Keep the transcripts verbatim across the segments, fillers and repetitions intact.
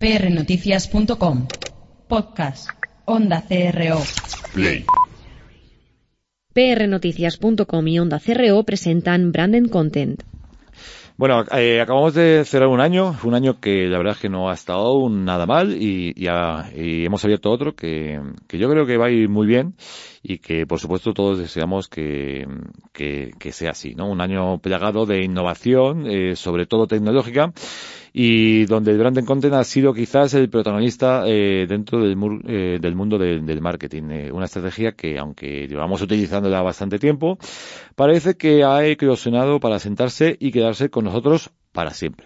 P R noticias punto com. Podcast. Onda C R O. Play. P R noticias punto com y Onda C R O presentan Branded Content. Bueno, eh, acabamos de cerrar un año, un año que la verdad es que no ha estado nada mal y, y, a, y hemos abierto otro que, que yo creo que va a ir muy bien y que por supuesto todos deseamos que, que, que sea así, ¿no? Un año plagado de innovación, eh, sobre todo tecnológica, y donde el Branded Content ha sido quizás el protagonista eh, dentro del, mur, eh, del mundo de, del marketing. Eh, una estrategia que, aunque llevamos utilizándola bastante tiempo, parece que ha eclosionado para sentarse y quedarse con nosotros para siempre.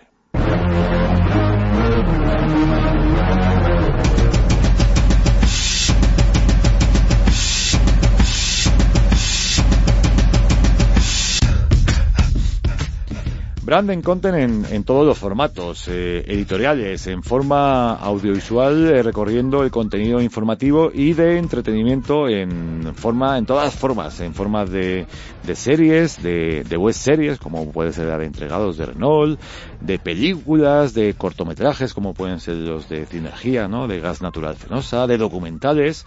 Branded Content en, en todos los formatos, eh, editoriales, en forma audiovisual, eh, recorriendo el contenido informativo y de entretenimiento en forma, en todas las formas, en forma de, de series, de, de web series, como puede ser la de Entregados de Renault, de películas, de cortometrajes, como pueden ser los de Sinergia, ¿no? De Gas Natural Fenosa, de documentales,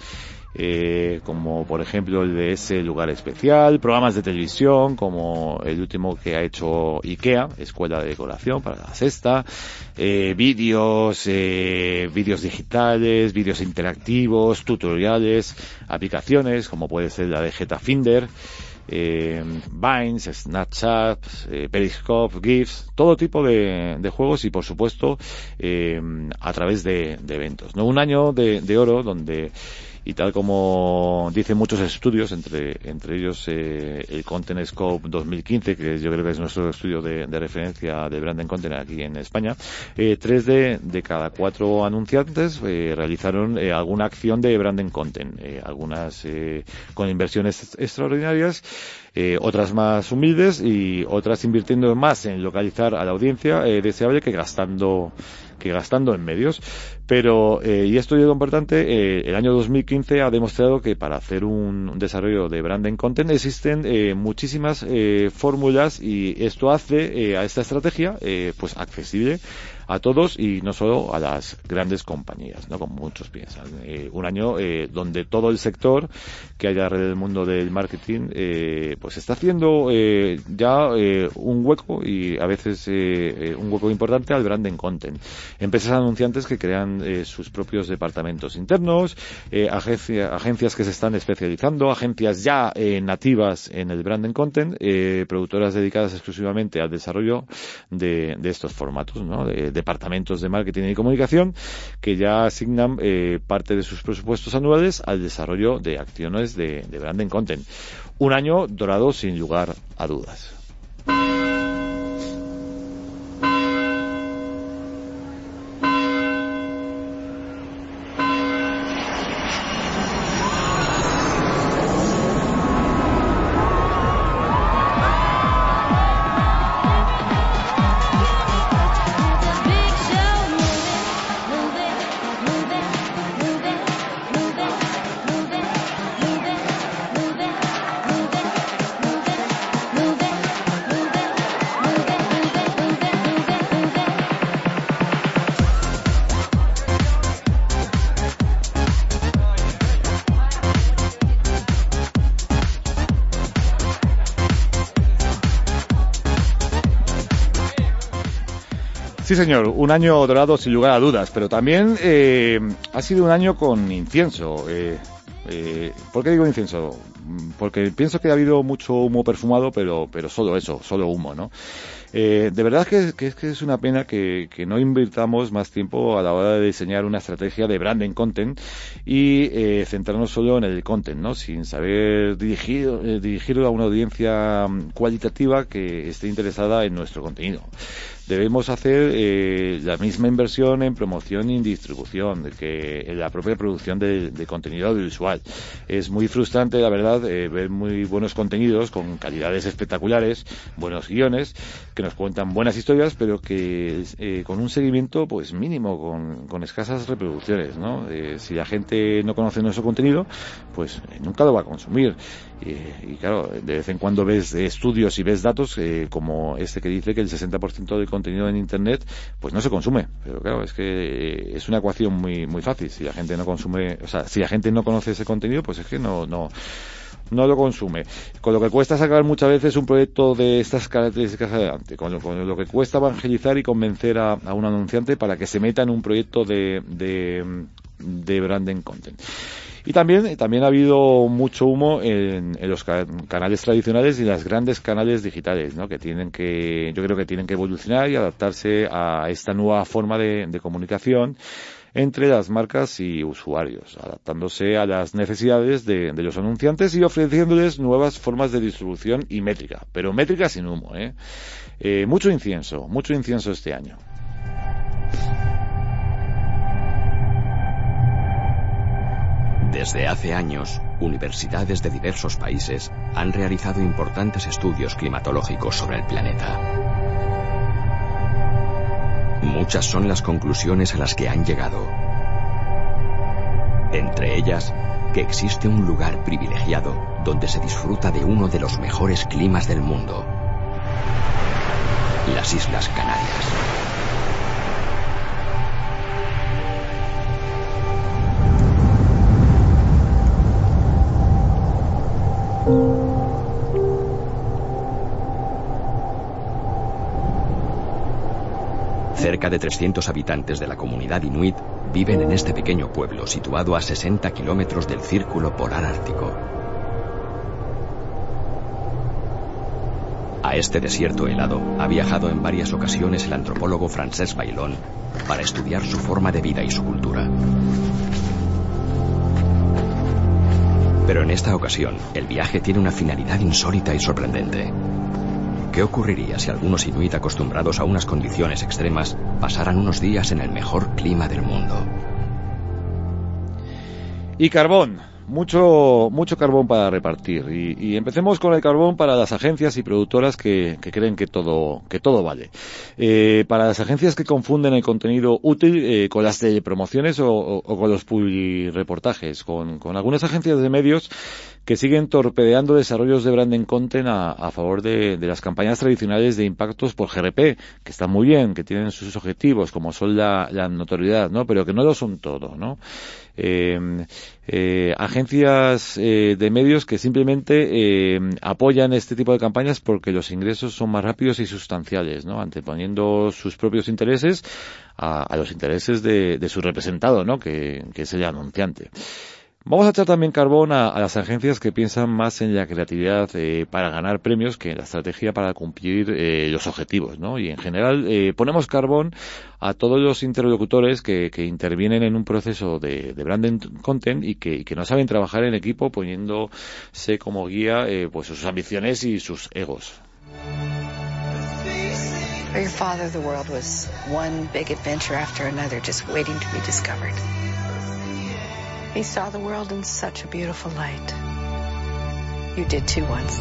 Eh, como por ejemplo el de Ese Lugar Especial, programas de televisión como el último que ha hecho IKEA, Escuela de Decoración para la Sexta, eh, vídeos, eh, vídeos digitales, vídeos interactivos, tutoriales, aplicaciones como puede ser la de Getafinder, eh, Vines, Snapchat, eh, Periscope, GIFs, todo tipo de, de juegos y por supuesto eh, a través de, de eventos, ¿no? Un año de, de oro donde, y tal como dicen muchos estudios, entre entre ellos eh, el Content Scope dos mil quince, que yo creo que es nuestro estudio de, de referencia de Branded Content aquí en España, eh, tres de, de cada cuatro anunciantes eh, realizaron eh, alguna acción de Branded Content, eh, algunas eh, con inversiones extraordinarias, eh, otras más humildes y otras invirtiendo más en localizar a la audiencia eh, deseable que gastando que gastando en medios. Pero, eh, y esto es lo importante, eh, el año dos mil quince ha demostrado que para hacer un, un desarrollo de Branded Content existen eh, muchísimas eh, fórmulas y esto hace eh, a esta estrategia eh, pues accesible a todos y no solo a las grandes compañías, ¿no? Como muchos piensan. Eh, un año eh, donde todo el sector que hay alrededor del mundo del marketing eh, pues está haciendo eh, ya eh, un hueco y a veces eh, un hueco importante al Branded Content. Empresas anunciantes que crean eh, sus propios departamentos internos, eh, agencia, agencias que se están especializando, agencias ya eh, nativas en el Branded Content, eh, productoras dedicadas exclusivamente al desarrollo de, de estos formatos, ¿no? De, de departamentos de marketing y comunicación que ya asignan eh, parte de sus presupuestos anuales al desarrollo de acciones de, de Branded Content. Un año dorado sin lugar a dudas. Sí, señor, un año dorado sin lugar a dudas, pero también eh, ha sido un año con incienso. Eh, eh, ¿Por qué digo incienso? Porque pienso que ha habido mucho humo perfumado, pero pero solo eso, solo humo, ¿no? Eh, de verdad que, que, que es una pena que, que no invirtamos más tiempo a la hora de diseñar una estrategia de Branded Content y eh, centrarnos solo en el content, ¿no? Sin saber dirigir, eh, dirigirlo a una audiencia cualitativa que esté interesada en nuestro contenido. Debemos hacer eh, la misma inversión en promoción y en distribución que en la propia producción de, de contenido audiovisual. Es muy frustrante, la verdad, eh, ver muy buenos contenidos con calidades espectaculares, buenos guiones, que que nos cuentan buenas historias, pero que eh, con un seguimiento pues mínimo, con, con escasas reproducciones, ¿no? Eh, si la gente no conoce nuestro contenido, pues eh, nunca lo va a consumir. Y, y claro, de vez en cuando ves estudios y ves datos eh, como este que dice que el sesenta por ciento del contenido en Internet pues no se consume. Pero claro, es que eh, es una ecuación muy muy fácil. Si la gente no consume, o sea, si la gente no conoce ese contenido, pues es que no no no lo consume. Con lo que cuesta sacar muchas veces un proyecto de estas características adelante, con lo, con lo que cuesta evangelizar y convencer a, a un anunciante para que se meta en un proyecto de de, de branding content. Y también, también ha habido mucho humo en, en los ca- canales tradicionales y las grandes canales digitales, ¿no? Que tienen que, yo creo que tienen que evolucionar y adaptarse a esta nueva forma de, de comunicación entre las marcas y usuarios, adaptándose a las necesidades de, de los anunciantes y ofreciéndoles nuevas formas de distribución y métrica, pero métrica sin humo, ¿eh? Eh, mucho incienso, mucho incienso este año. Desde hace años, universidades de diversos países han realizado importantes estudios climatológicos sobre el planeta. Muchas son las conclusiones a las que han llegado. Entre ellas, que existe un lugar privilegiado donde se disfruta de uno de los mejores climas del mundo: las Islas Canarias. Cerca de trescientos habitantes de la comunidad inuit viven en este pequeño pueblo situado a sesenta kilómetros del Círculo Polar Ártico. A este desierto helado ha viajado en varias ocasiones el antropólogo Francesc Bailón para estudiar su forma de vida y su cultura. Pero en esta ocasión, el viaje tiene una finalidad insólita y sorprendente. ¿Qué ocurriría si algunos inuit acostumbrados a unas condiciones extremas pasaran unos días en el mejor clima del mundo? Y carbón, mucho mucho carbón para repartir. Y, y empecemos con el carbón para las agencias y productoras que, que creen que todo que todo vale. Eh, para las agencias que confunden el contenido útil eh, con las telepromociones o, o, o con los publireportajes, con, con algunas agencias de medios que siguen torpedeando desarrollos de branding content a, a favor de, de las campañas tradicionales de impactos por G R P, que están muy bien, que tienen sus objetivos, como son la, la notoriedad, ¿no? Pero que no lo son todo, ¿no? Eh, eh, agencias eh, de medios que simplemente eh, apoyan este tipo de campañas porque los ingresos son más rápidos y sustanciales, ¿no? Anteponiendo sus propios intereses a, a los intereses de, de su representado, ¿no? Que, que es el anunciante. Vamos a echar también carbón a, a las agencias que piensan más en la creatividad eh, para ganar premios que en la estrategia para cumplir eh, los objetivos, ¿no? Y en general eh, ponemos carbón a todos los interlocutores que, que intervienen en un proceso de, de branding content y que, y que no saben trabajar en equipo poniéndose como guía eh, pues sus ambiciones y sus egos. For your father, the world was one big adventure after another, just waiting to be discovered. He saw the world in such a beautiful light. You did too once.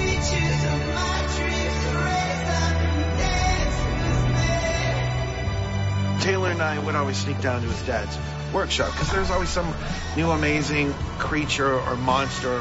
Taylor and I would always sneak down to his dad's workshop because there's always some new amazing creature or monster.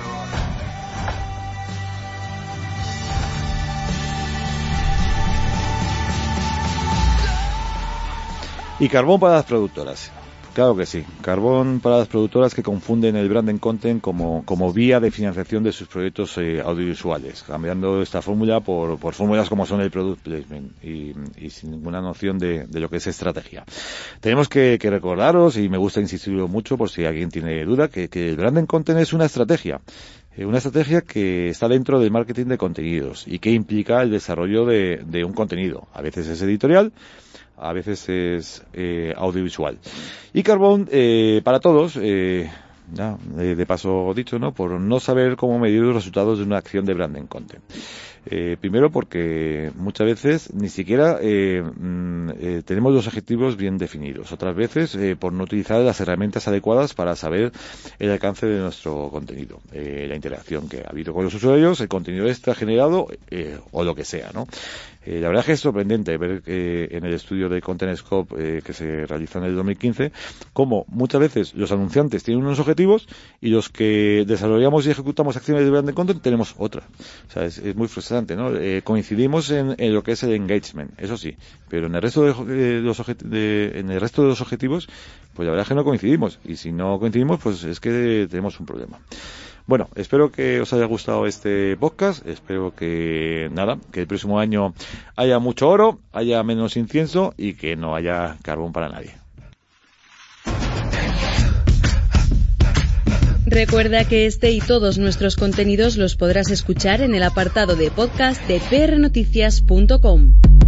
Y carbón para las productoras. Claro que sí. Carbón para las productoras que confunden el branding content como, como vía de financiación de sus proyectos eh, audiovisuales, cambiando esta fórmula por, por fórmulas como son el product placement y, y sin ninguna noción de, de lo que es estrategia. Tenemos que, que recordaros, y me gusta insistirlo mucho por si alguien tiene duda, que, que el branding content es una estrategia. Una estrategia que está dentro del marketing de contenidos y que implica el desarrollo de, de un contenido. A veces es editorial, a veces es eh, audiovisual. Y carbón eh, para todos, eh, ya, de, de paso dicho, ¿no? Por no saber cómo medir los resultados de una acción de branding content. Eh, primero porque muchas veces ni siquiera eh, mm, eh, tenemos los objetivos bien definidos. Otras veces eh, por no utilizar las herramientas adecuadas para saber el alcance de nuestro contenido, eh, la interacción que ha habido con los usuarios, el contenido extra generado eh, o lo que sea, ¿no? Eh, la verdad es que es sorprendente ver eh, en el estudio de Content Scope eh, que se realizó en el dos mil quince cómo muchas veces los anunciantes tienen unos objetivos y los que desarrollamos y ejecutamos acciones de branded content tenemos otra. O sea, es, es muy frustrante, ¿no? Eh, coincidimos en, en lo que es el engagement, eso sí, pero en el resto de, de los objet- de, en el resto de los objetivos, pues la verdad es que no coincidimos, y si no coincidimos, pues es que tenemos un problema. Bueno, espero que os haya gustado este podcast, espero que, nada, que el próximo año haya mucho oro, haya menos incienso y que no haya carbón para nadie. Recuerda que este y todos nuestros contenidos los podrás escuchar en el apartado de podcast de p r noticias punto com.